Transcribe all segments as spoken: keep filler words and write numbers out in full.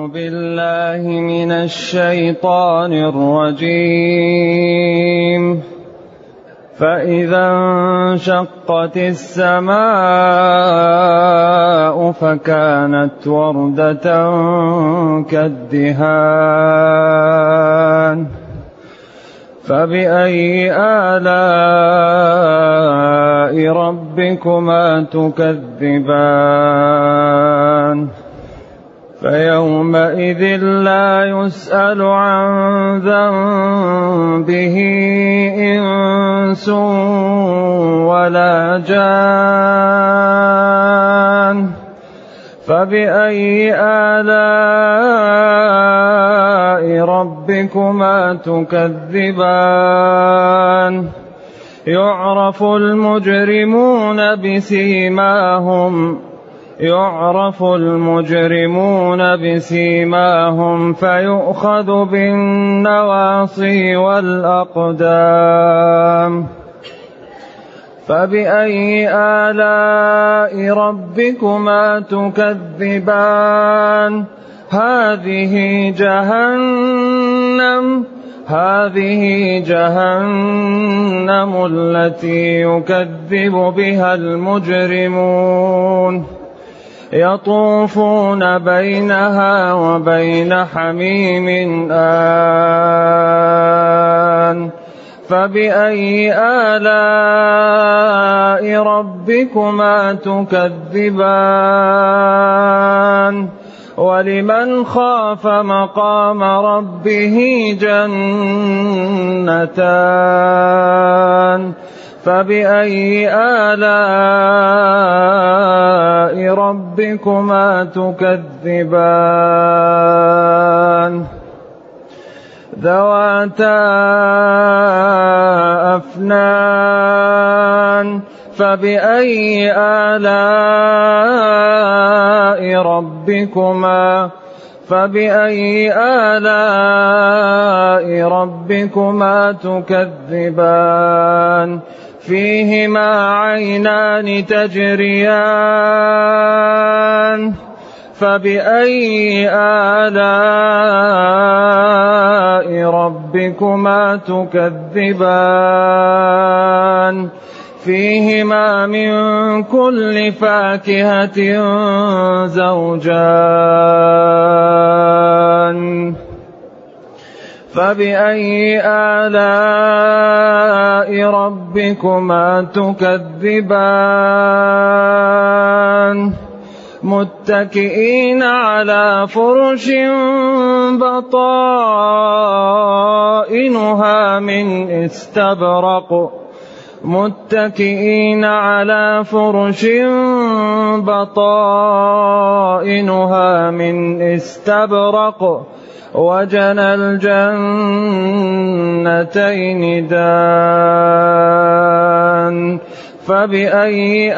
أعوذ بالله من الشيطان الرجيم. فإذا انشقت السماء فكانت وردة كالدهان فبأي آلاء ربكما تكذبان فيومئذ لا يسأل عن ذنبه إنس ولا جان فبأي آلاء ربكما تكذبان يعرف المجرمون بسيماهم يعرف المجرمون بسيماهم فيؤخذ بالنواصي والأقدام فبأي آلاء ربكما تكذبان هذه جهنم هذه جهنم التي يكذب بها المجرمون يطوفون بينها وبين حميم آن فبأي آلاء ربكما تكذبان ولمن خاف مقام ربه جنتان فبأي آلاء ربكما تكذبان ذواتا أفنان فبأي آلاء ربكما فبأي آلاء ربكما تكذبان فيهما عينان تجريان فبأي آلاء ربكما تكذبان فيهما من كل فاكهة زوجان فبأي آلاء ربكما تكذبان متكئين على فرش بطائنها من استبرق متكئين على فرش بطائنها من استبرق وجنى الجنتين دان فبأي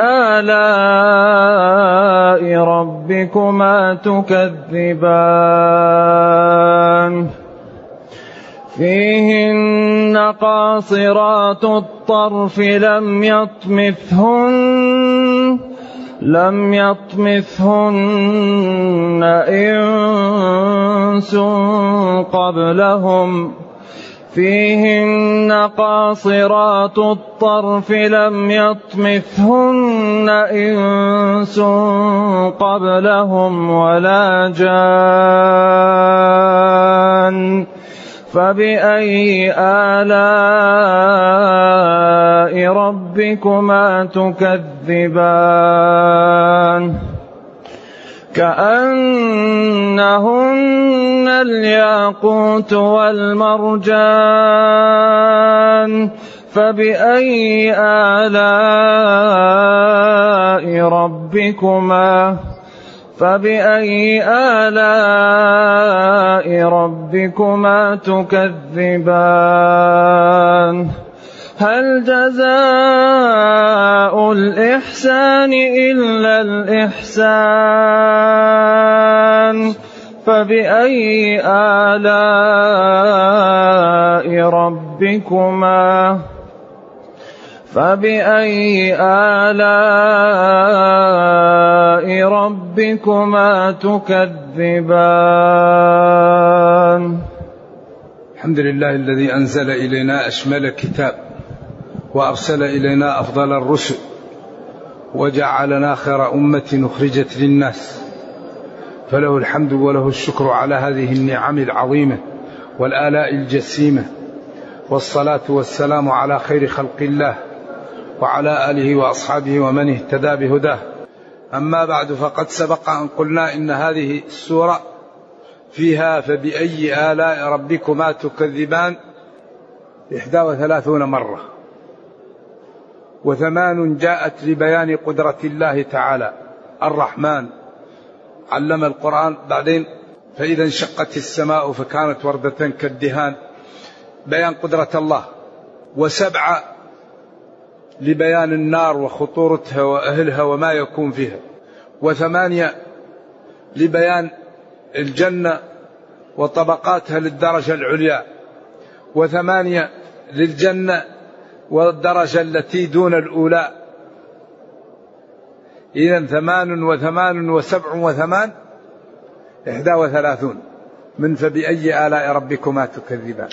آلاء ربكما تكذبان فيهن قاصرات الطرف لم يطمثهن لم يطمثهن إنس قبلهم فيهن قاصرات الطرف لم يطمثهن إنس قبلهم ولا جان فبأي آلاء ربكما تكذبان كأنهن الياقوت والمرجان فبأي آلاء ربكما فبأي آلاء ربكما تكذبان هل جزاء الإحسان إلا الإحسان فبأي آلاء ربكما فبأي آلاء ربكما تكذبان؟ الحمد لله الذي أنزل إلينا أشمل كتاب، وأرسل إلينا أفضل الرسل، وجعلنا خير أمة أخرجت للناس، فله الحمد وله الشكر على هذه النعم العظيمة والآلاء الجسيمة، والصلاة والسلام على خير خلق الله وعلى آله وأصحابه ومن اهتدى بهداه. أما بعد، فقد سبق أن قلنا إن هذه السورة فيها فبأي آلاء ربكما تكذبان إحدى وثلاثون مرة، وثمان جاءت لبيان قدرة الله تعالى الرحمن علم القرآن. بعدين فإذا انشقت السماء فكانت وردة كالدهان، بيان قدرة الله. وسبعة لبيان النار وخطورتها وأهلها وما يكون فيها. وثمانية لبيان الجنة وطبقاتها للدرجة العليا. وثمانية للجنة والدرجة التي دون الأولى. إذن ثمان وثمان وسبع وثمان إحدى وثلاثون من فبأي آلاء ربكما تكذبان.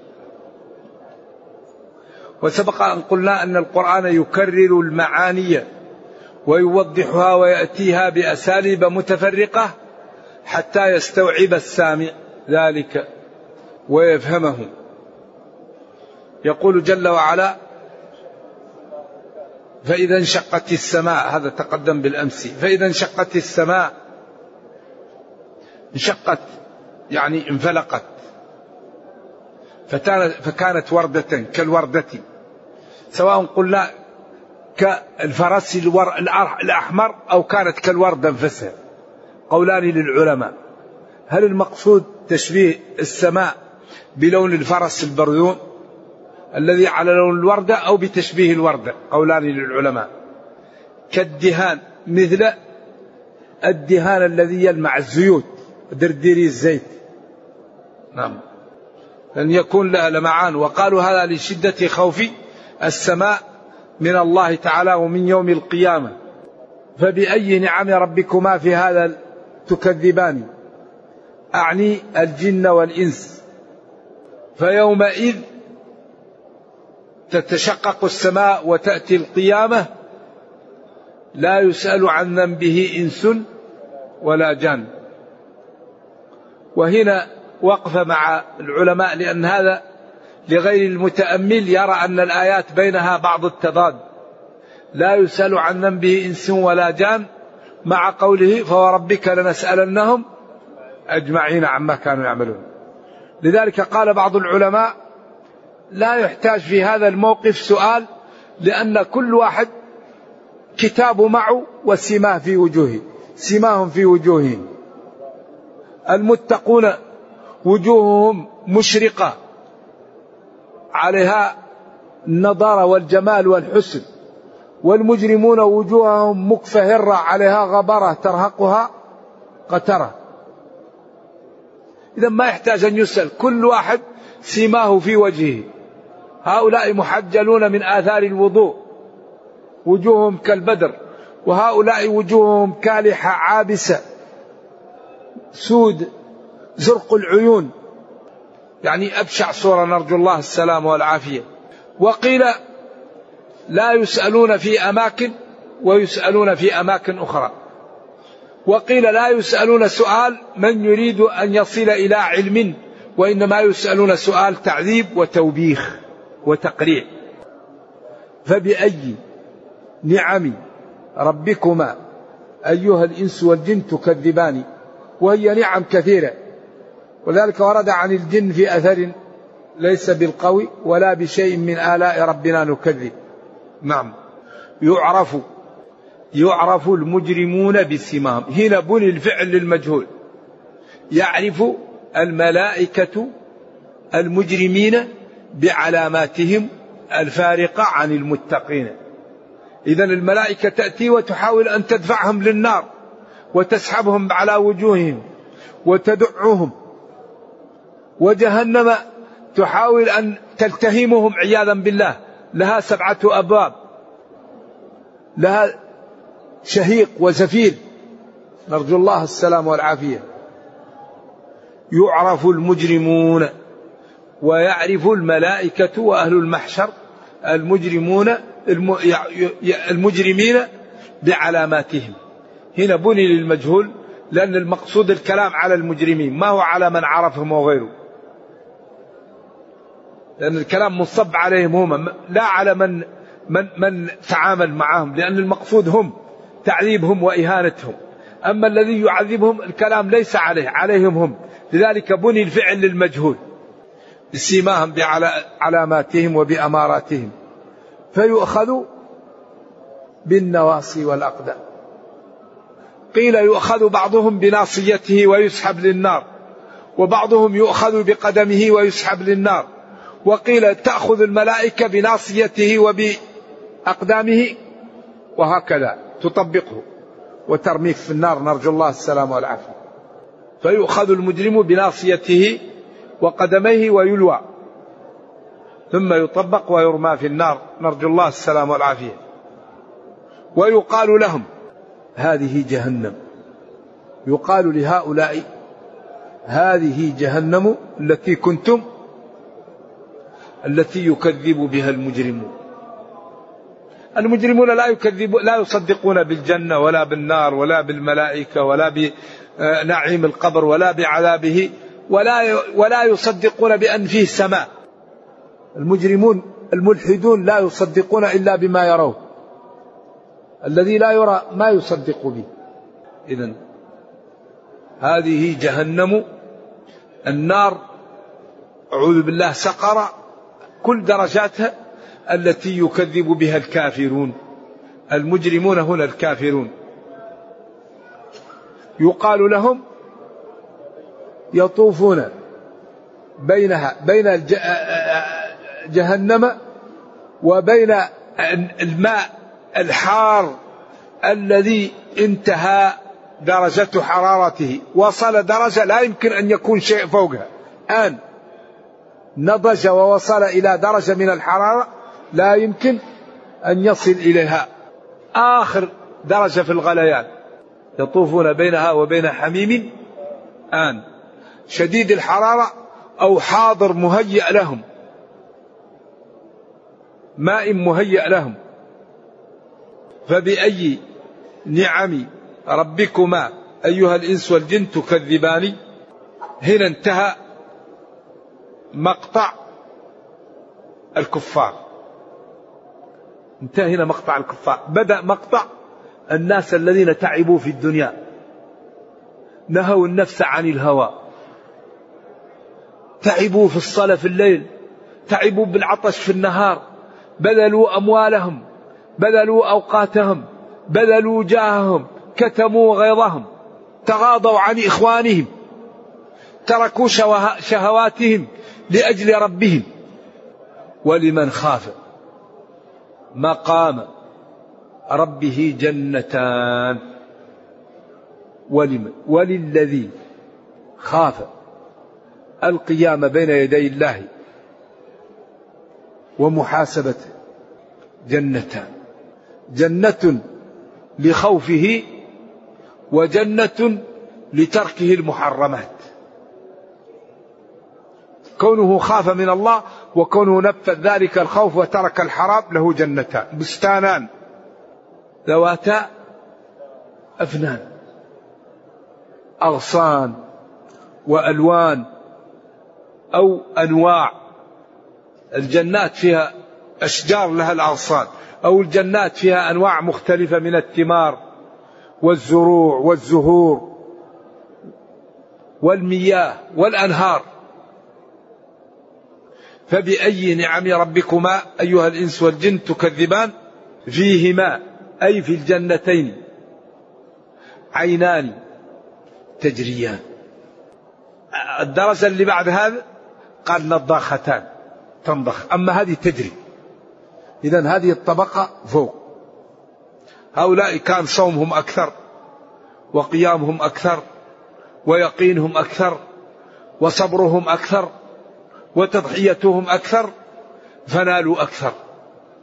وسبق أن قلنا أن القرآن يكرر المعاني ويوضحها ويأتيها بأساليب متفرقة حتى يستوعب السامع ذلك ويفهمه. يقول جل وعلا: فإذا انشقت السماء، هذا تقدم بالأمس، فإذا انشقت السماء، انشقت يعني انفلقت، فكانت وردة كالوردة، سواء قلنا كالفرس الأحمر أو كانت كالوردة انفسها، قولان للعلماء. هل المقصود تشبيه السماء بلون الفرس البرذون الذي على لون الوردة، أو بتشبيه الوردة؟ قولان للعلماء. كالدهان، مثل الدهان الذي يلمع الزيوت، درديري الزيت، نعم، أن يكون لها لمعان. وقالوا هذا لشدة خوف السماء من الله تعالى ومن يوم القيامة. فبأي نعم ربكما في هذا تكذبان، أعني الجن والإنس. فيومئذ تتشقق السماء وتأتي القيامة، لا يسأل عن ذنبه إنس ولا جان. وهنا وقف مع العلماء، لأن هذا لغير المتأمل يرى أن الآيات بينها بعض التضاد. لا يسأل عن ذنبه إنس ولا جان، مع قوله فوربك لنسألنهم أجمعين عما كانوا يعملون. لذلك قال بعض العلماء: لا يحتاج في هذا الموقف سؤال، لأن كل واحد كتابه معه وسماه في وجوهه، سماهم في وجوههم. المتقون وجوههم مشرقة عليها النضارة والجمال والحسن، والمجرمون وجوههم مكفهرة عليها غبرة ترهقها قترة. إذا ما يحتاج أن يسأل، كل واحد سماه في وجهه. هؤلاء محجلون من آثار الوضوء، وجوههم كالبدر، وهؤلاء وجوههم كالحة عابسة سود زرق العيون، يعني أبشع صورة، نرجو الله السلام والعافية. وقيل لا يسألون في أماكن ويسألون في أماكن أخرى. وقيل لا يسألون سؤال من يريد أن يصل إلى علم، وإنما يسألون سؤال تعذيب وتوبيخ وتقريع. فبأي نعم ربكما أيها الإنس والجن تكذبان، وهي نعم كثيرة. وذلك ورد عن الجن في أثر ليس بالقوي: ولا بشيء من آلاء ربنا نكذب. نعم، يعرف يعرف المجرمون بسماهم. هنا بني الفعل للمجهول. يعرف الملائكة المجرمين بعلاماتهم الفارقة عن المتقين. إذن الملائكة تأتي وتحاول أن تدفعهم للنار وتسحبهم على وجوههم وتدعهم، وجهنم تحاول أن تلتهمهم عياذا بالله لها سبعة أبواب، لها شهيق وزفير، نرجو الله السلام والعافية. يعرف المجرمون ويعرف الملائكة وأهل المحشر المجرمون المجرمين بعلاماتهم. هنا بني للمجهول لأن المقصود الكلام على المجرمين، ما هو على من عرفهم وغيره، لأن الكلام مصب عليهم هم، لا على من من من تعامل معهم، لأن المقصود هم تعذيبهم وإهانتهم. أما الذي يعذبهم الكلام ليس عليه، عليهم هم، لذلك بني الفعل للمجهول بسيماهم بعلاماتهم وبأماراتهم. فيؤخذ بالنواصي والأقدام. قيل يؤخذ بعضهم بناصيته ويسحب للنار، وبعضهم يؤخذ بقدمه ويسحب للنار، وقيل تأخذ الملائكة بناصيته وبأقدامه وهكذا تطبقه وترميك في النار، نرجو الله السلام والعافية. فيؤخذ المجرم بناصيته وقدميه ويلوى ثم يطبق ويرمى في النار، نرجو الله السلام والعافية. ويقال لهم هذه جهنم، يقال لهؤلاء هذه جهنم التي كنتم التي يكذب بها المجرمون. المجرمون لا يكذبون، لا يصدقون بالجنة ولا بالنار ولا بالملائكة ولا بنعيم القبر ولا بعذابه، ولا ولا يصدقون بأن فيه سماء. المجرمون الملحدون لا يصدقون إلا بما يروه، الذي لا يرى ما يصدق به. إذن هذه جهنم، النار أعوذ بالله سقر، كل درجاتها التي يكذب بها الكافرون. المجرمون هنا الكافرون. يقال لهم يطوفون بينها بين جهنم وبين الماء الحار الذي انتهى درجة حرارته، وصل درجة لا يمكن أن يكون شيء فوقها. الآن نضج ووصل إلى درجة من الحرارة لا يمكن أن يصل إليها، آخر درجة في الغليان. يطوفون بينها وبين حميم آن شديد الحرارة أو حاضر مهيأ لهم، ماء مهيأ لهم. فبأي نعم ربكما أيها الإنس والجن تكذبان. هنا انتهى مقطع الكفار، انتهى هنا مقطع الكفار. بدأ مقطع الناس الذين تعبوا في الدنيا، نهوا النفس عن الهوى، تعبوا في الصلاة في الليل، تعبوا بالعطش في النهار، بذلوا أموالهم، بذلوا أوقاتهم، بذلوا جاههم، كتموا غيظهم، تغاضوا عن إخوانهم، تركوا شهواتهم لأجل ربهم. ولمن خاف مقام ربه جنتان. ولمن وللذي خاف القيام بين يدي الله ومحاسبته جنتان، جنة لخوفه وجنة لتركه المحرمات. كونه خاف من الله وكونه نفذ ذلك الخوف وترك الحرام له جنتان، بستانان ذواتا أفنان، أغصان وألوان أو أنواع. الجنات فيها أشجار لها الأغصان، أو الجنات فيها أنواع مختلفة من الثمار والزروع والزهور والمياه والأنهار. فبأي نعم ربكما أيها الإنس والجن تكذبان. فيهما أي في الجنتين عينان تجريان. الدرجة اللي بعد هذا قال نضاختان تنضخ، أما هذه تجري. إذن هذه الطبقة فوق. هؤلاء كان صومهم أكثر وقيامهم أكثر ويقينهم أكثر وصبرهم أكثر وتضحيتهم أكثر، فنالوا أكثر.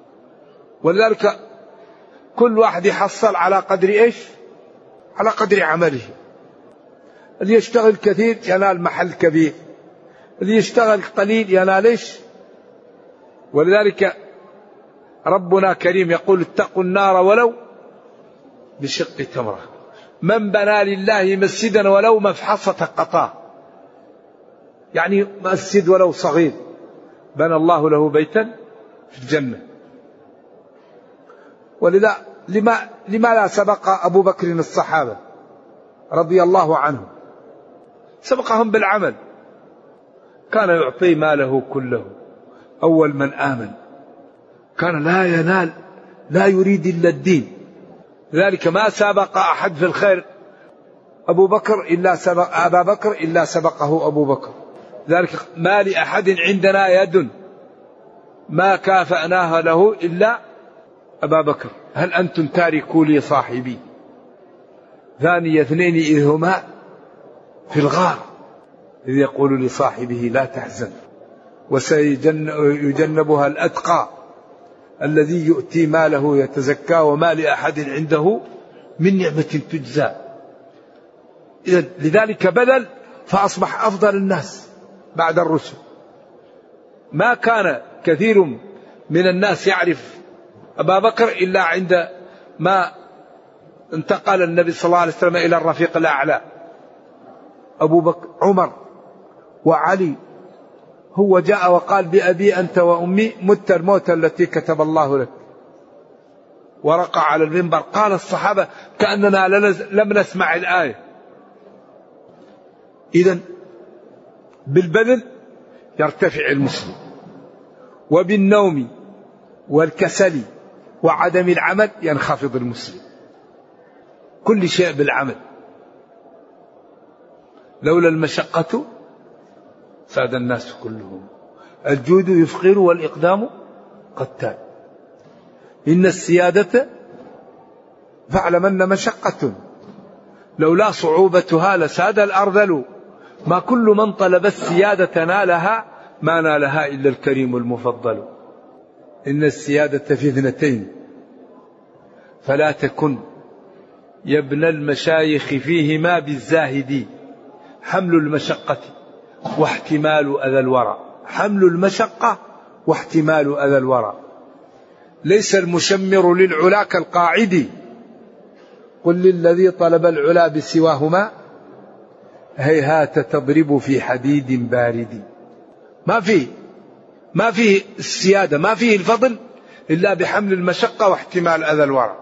ولذلك كل واحد يحصل على قدر إيش؟ على قدر عمله. اللي يشتغل كثير ينال محل كبير، اللي يشتغل قليل ينال إيش؟ ولذلك ربنا كريم يقول اتقوا النار ولو بشق تمرة. من بنى لله مسجدا ولو مفحصة قطاه، يعني مسجد ولو صغير بنى الله له بيتا في الجنة. ولذا لما, لما لا سبق أبو بكر الصحابة رضي الله عنهم؟ سبقهم بالعمل، كان يعطي ماله كله أول من آمن، كان لا ينال لا يريد إلا الدين. ذلك ما سبق أحد في الخير أبو بكر إلا سبق أبا بكر إلا سبقه أبو بكر. ذلك ما لأحد عندنا يد ما كافأناها له إلا أبا بكر. هل أنتم تاركوا لي صاحبي ثاني اثنين إذ هما في الغار إذ يقول لصاحبه لا تحزن وسيجنبها الأتقى الذي يؤتي ماله يتزكى وما لأحد عنده من نعمة تجزى. لذلك بذل فأصبح أفضل الناس بعد الرسل. ما كان كثير من الناس يعرف أبا بكر إلا عند ما انتقل النبي صلى الله عليه وسلم إلى الرفيق الأعلى. أبو بكر عمر وعلي، هو جاء وقال بأبي أنت وأمي مت الموت التي كتب الله لك، ورقع على المنبر. قال الصحابة كأننا لم نسمع الآية. إذن بالبذل يرتفع المسلم، وبالنوم والكسل وعدم العمل ينخفض المسلم. كل شيء بالعمل. لولا المشقة ساد الناس كلهم. الجود يفقر والإقدام قتال. إن السيادة فاعلمن مشقة لولا صعوبتها لساد الأرذل. ما كل من طلب السيادة نالها ما نالها إلا الكريم المفضل. إن السيادة في اثنتين فلا تكن يا ابن المشايخ فيهما بالزاهدين. حمل المشقة واحتمال أذى الورى. حمل المشقة واحتمال أذى الورى. ليس المشمر للعلا كالقاعد. قل للذي طلب العلا بسواهما هيهات تضرب في حديد بارد. ما فيه ما فيه السيادة، ما فيه الفضل إلا بحمل المشقة واحتمال أذى الورى.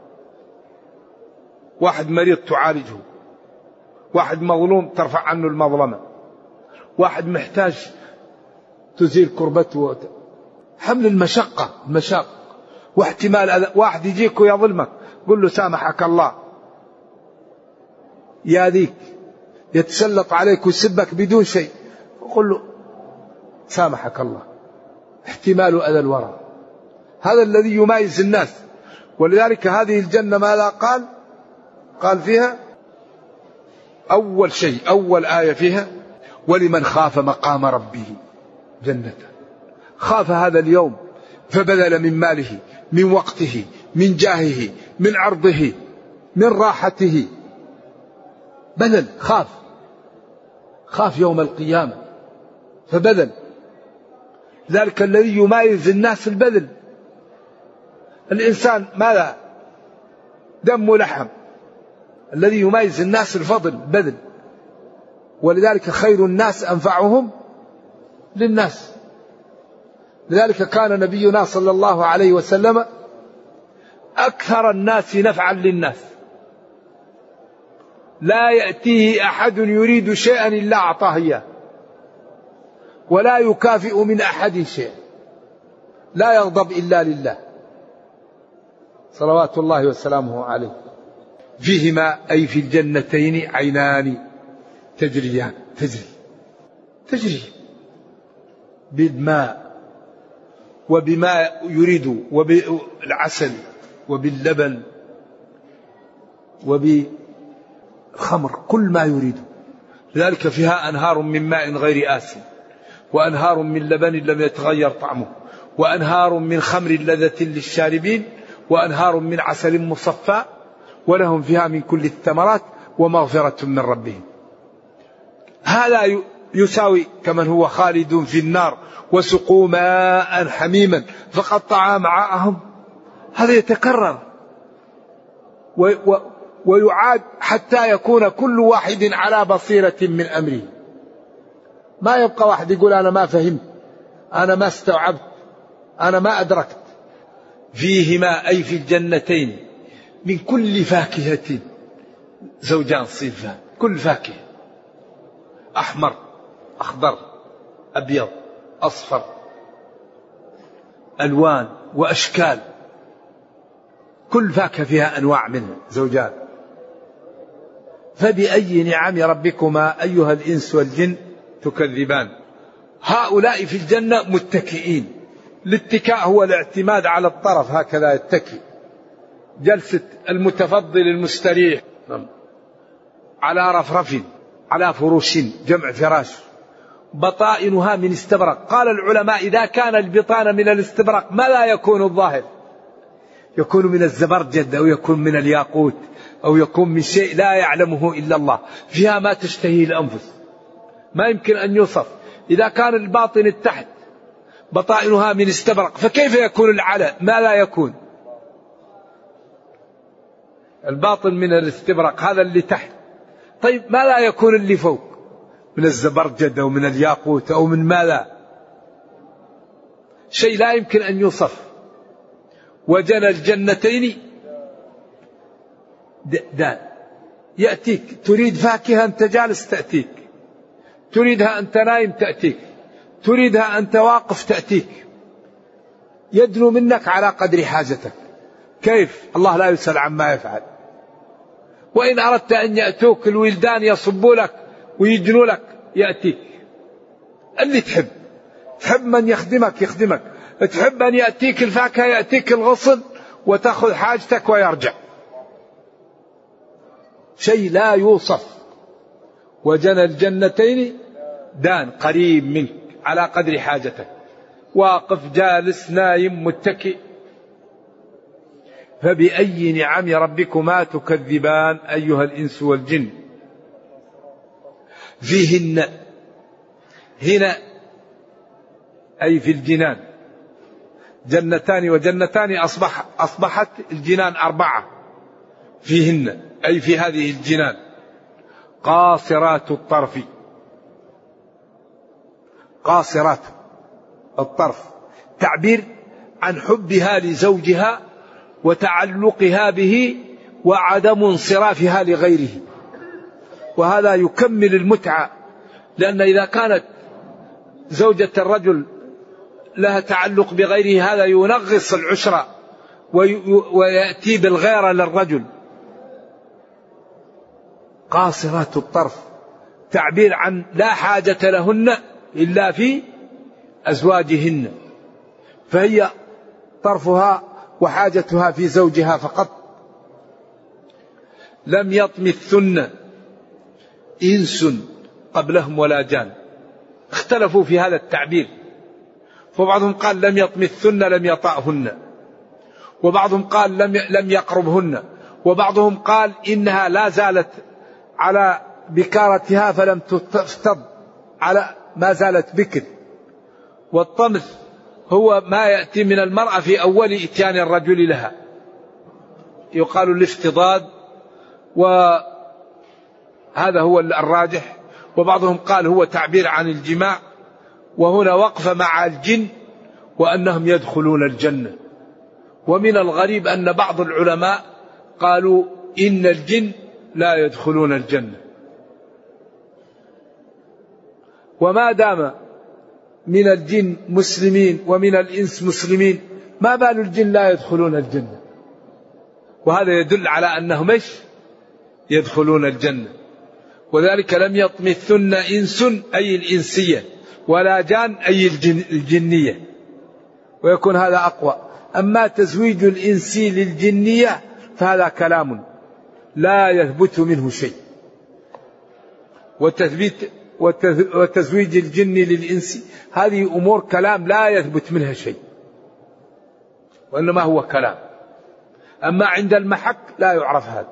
واحد مريض تعالجه، واحد مظلوم ترفع عنه المظلمة، واحد محتاج تزيل كربته. حمل المشقة المشاق واحتمال أذى. واحد يجيك ويظلمك قل له سامحك الله، يا ذيك يتسلط عليك ويسبك بدون شيء قل له سامحك الله. احتمال أذى الورى هذا الذي يميز الناس. ولذلك هذه الجنة ماذا قال؟ قال فيها أول شيء أول آية فيها ولمن خاف مقام ربه جنة. خاف هذا اليوم فبذل من ماله من وقته من جاهه من عرضه من راحته، بذل. خاف خاف يوم القيامة فبذل. ذلك الذي يميز الناس البذل. الإنسان ماذا؟ دم ولحم. الذي يميز الناس الفضل بذل. ولذلك خير الناس أنفعهم للناس. لذلك كان نبينا صلى الله عليه وسلم أكثر الناس نفعا للناس. لا يأتيه أحد يريد شيئا إلا أعطاه إياه، ولا يكافئ من أحد شيئا، لا يغضب إلا لله صلوات الله وسلامه عليه. فيهما أي في الجنتين عينان تجريان تجري تجري بالماء وبما يريد وبالعسل وباللبن وبالخمر كل ما يريد. لذلك فيها أنهار من ماء غير آسن وأنهار من لبن لم يتغير طعمه وأنهار من خمر لذة للشاربين وأنهار من عسل مصفى ولهم فيها من كل الثمرات ومغفرة من ربهم. هذا يساوي كمن هو خالد في النار وسقوا ماء حميما فقطع أمعاءهم. هذا يتكرر ويعاد حتى يكون كل واحد على بصيرة من أمره. ما يبقى واحد يقول أنا ما فهمت، أنا ما استوعبت، أنا ما أدركت. فيهما أي في الجنتين من كل فاكهة زوجان صنفان، كل فاكهة، أحمر أخضر أبيض أصفر، ألوان وأشكال، كل فاكهة فيها أنواع منه زوجان. فبأي نعم ربكما أيها الإنس والجن تكذبان. هؤلاء في الجنة متكئين. الاتكاء هو الاعتماد على الطرف، هكذا يتكئ، جلسة المتفضل المستريح على رفرف على فروش، جمع فراش، بطائنها من استبرق. قال العلماء إذا كان البطانة من الاستبرق ما لا يكون الظاهر؟ يكون من الزبرجد أو يكون من الياقوت أو يكون من شيء لا يعلمه إلا الله، فيها ما تشتهي الأنفس، ما يمكن أن يوصف. إذا كان الباطن التحت بطائنها من استبرق فكيف يكون العلى؟ ما لا يكون. الباطن من الاستبرق هذا اللي تحت، طيب ما لا يكون اللي فوق من الزبرجد أو من الياقوت أو من ما لا، شيء لا يمكن أن يوصف. وجنى الجنتين دان، يأتيك تريد فاكهة أنت جالس تأتيك، تريدها أنت نايم تأتيك، تريدها أنت واقف تأتيك، يدنو منك على قدر حاجتك. كيف؟ الله لا يسأل عما يفعل. وإن أردت أن يأتوك الولدان يصبوا لك ويجنوا لك يأتيك اللي تحب. تحب من يخدمك يخدمك، تحب أن يأتيك الفاكهة يأتيك الغصن وتأخذ حاجتك ويرجع. شيء لا يوصف. وجنى الجنتين دان، قريب منك على قدر حاجتك، واقف جالس نايم متكئ. فبأي نعم ربكما تكذبان أيها الإنس والجن. فيهن، هنا أي في الجنان، جنتان وجنتان أصبح أصبحت الجنان أربعة. فيهن أي في هذه الجنان قاصرات الطرف، قاصرات الطرف تعبير عن حبها لزوجها وتعلقها به وعدم انصرافها لغيره. وهذا يكمل المتعة، لأن إذا كانت زوجة الرجل لها تعلق بغيره هذا ينغص العشرة ويأتي بالغيرة للرجل. قاصرات الطرف تعبير عن لا حاجة لهن إلا في أزواجهن، فهي طرفها وحاجتها في زوجها فقط. لم يطمثن إنس قبلهم ولا جان. اختلفوا في هذا التعبير، فبعضهم قال لم يطمثن لم يطأهن، وبعضهم قال لم لم يقربهن، وبعضهم قال إنها لا زالت على بكارتها فلم تفتض، على ما زالت بكر. والطمث هو ما يأتي من المرأة في أول إتيان الرجل لها، يقال الافتضاد، وهذا هو الراجح. وبعضهم قال هو تعبير عن الجماع. وهنا وقف مع الجن وأنهم يدخلون الجنة. ومن الغريب أن بعض العلماء قالوا إن الجن لا يدخلون الجنة. وما دام من الجن مسلمين ومن الإنس مسلمين، ما بال الجن لا يدخلون الجنة؟ وهذا يدل على أنهم إيش؟ يدخلون الجنة. وذلك لم يطمثن إنس أي الإنسية ولا جان أي الجن الجنية، ويكون هذا أقوى. أما تزويج الإنسي للجنية فهذا كلام لا يثبت منه شيء، وتثبيت وتزويج الجن للإنس هذه أمور كلام لا يثبت منها شيء. وإنما هو كلام. أما عند المحك لا يعرف هذا.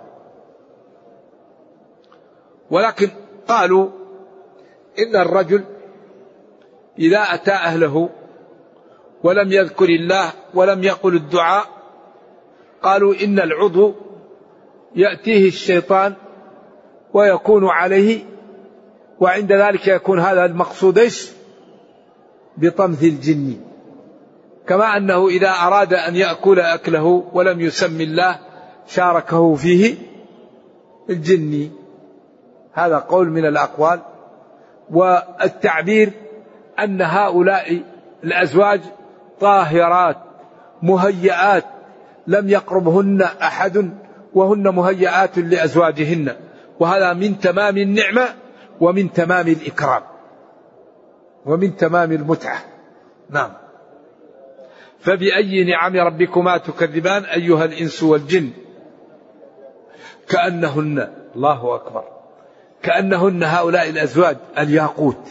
ولكن قالوا إن الرجل إذا أتى أهله ولم يذكر الله ولم يقل الدعاء، قالوا إن العضو يأتيه الشيطان ويكون عليه، وعند ذلك يكون هذا المقصود إيش؟ بطمث الجن. كما أنه إذا أراد أن يأكل أكله ولم يسم الله شاركه فيه الجن. هذا قول من الأقوال. والتعبير أن هؤلاء الأزواج طاهرات مهيئات لم يقربهن أحد، وهن مهيئات لأزواجهن، وهذا من تمام النعمة ومن تمام الإكرام ومن تمام المتعة. نعم. فبأي نعم ربكما تكذبان أيها الإنس والجن كأنهن، الله أكبر، كأنهن هؤلاء الأزواج الياقوت.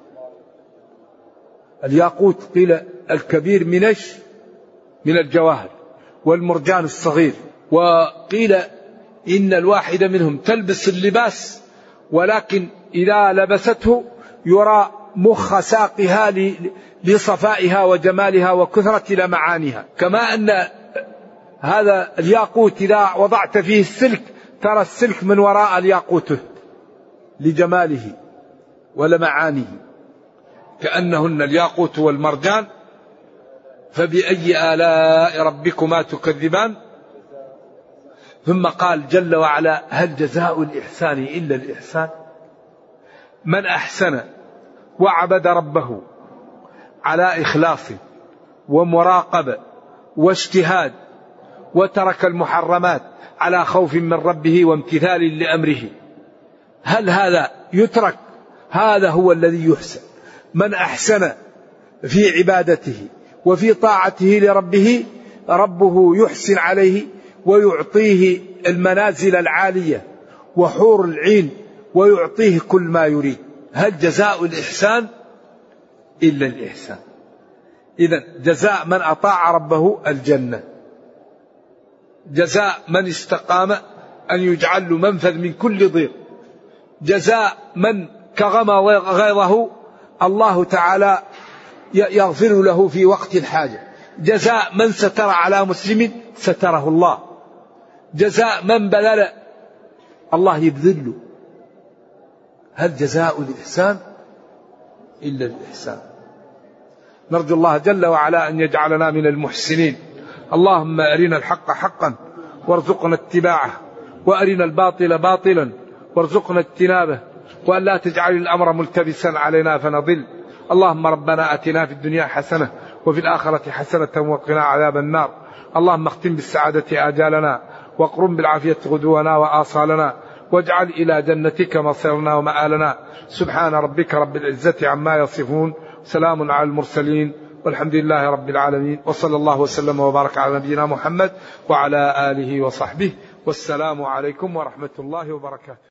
الياقوت قيل الكبير من ايش؟ من الجواهر، والمرجان الصغير. وقيل إن الواحد منهم تلبس اللباس ولكن إذا لبسته يرى مخ ساقها لصفائها وجمالها وكثرة لمعانها. كما أن هذا الياقوت إذا وضعت فيه السلك ترى السلك من وراء الياقوت لجماله ولمعانه. كأنهن الياقوت والمرجان. فبأي آلاء ربكما تكذبان. ثم قال جل وعلا هل جزاء الإحسان إلا الإحسان. من أحسن وعبد ربه على إخلاص ومراقبة واجتهاد وترك المحرمات على خوف من ربه وامتثال لأمره، هل هذا يترك؟ هذا هو الذي يحسن. من أحسن في عبادته وفي طاعته لربه ربه يحسن عليه ويعطيه المنازل العالية وحور العين ويعطيه كل ما يريد. هل جزاء الإحسان إلا الإحسان. إذن جزاء من أطاع ربه الجنة، جزاء من استقام أن يجعل له منفذ من كل ضيق، جزاء من كغم غيظه الله تعالى يغفر له في وقت الحاجة، جزاء من ستر على مسلم ستره الله، جزاء من بذل الله يبذله. هل جزاء الإحسان إلا الإحسان. نرجو الله جل وعلا أن يجعلنا من المحسنين. اللهم أرنا الحق حقا وارزقنا اتباعه، وأرنا الباطل باطلا وارزقنا اجتنابه، وأن لا تجعل الأمر ملتبسا علينا فنضل. اللهم ربنا أتنا في الدنيا حسنة وفي الآخرة حسنة وقنا عذاب النار. اللهم اختم بالسعادة آجالنا واقرم بالعافية غدونا وآصالنا، واجعل إلى جنتك مصيرنا ومآلنا. سبحان ربك رب العزة عما يصفون، سلام على المرسلين، والحمد لله رب العالمين، وصلى الله وسلم وبارك على نبينا محمد وعلى آله وصحبه، والسلام عليكم ورحمة الله وبركاته.